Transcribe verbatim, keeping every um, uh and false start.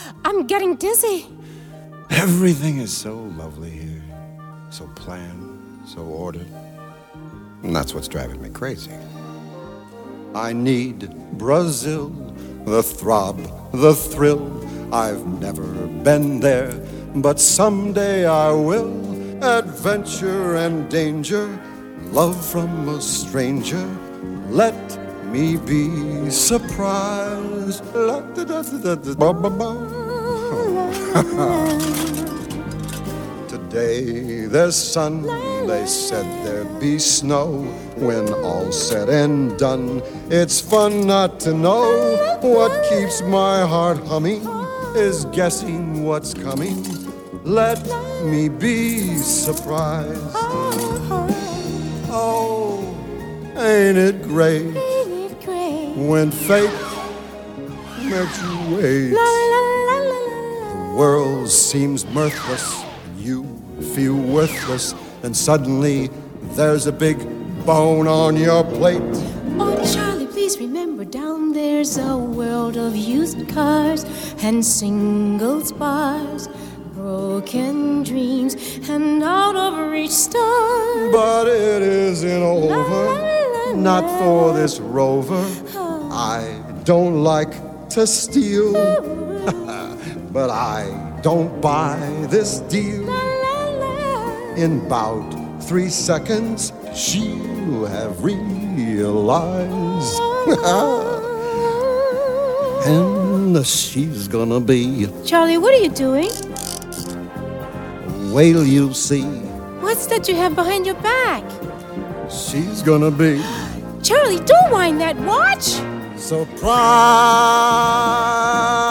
I'm getting dizzy. Everything is so lovely here, so planned, so ordered. And that's what's driving me crazy. I need Brazil, the throb, the thrill. I've never been there, but someday I will. Adventure and danger, love from a stranger. Let me be surprised. Today there's sun, they said there'd be snow. When all's said and done, it's fun not to know. What keeps my heart humming is guessing what's coming. Let me be surprised. Oh, ain't it great when fate makes you wait? The world seems mirthless, you feel worthless, and suddenly there's a big bone on your plate. Oh, Charlie, please remember, down there's a world of used cars and single spars, broken dreams and out of reach stars. But it isn't over, not for this rover. I don't like to steal, but I don't buy this deal. In about three seconds, she'll have realized. And she's gonna be. Charlie, what are you doing? Wait till you see. What's that you have behind your back? She's gonna be. Charlie, don't wind that watch. Surprise!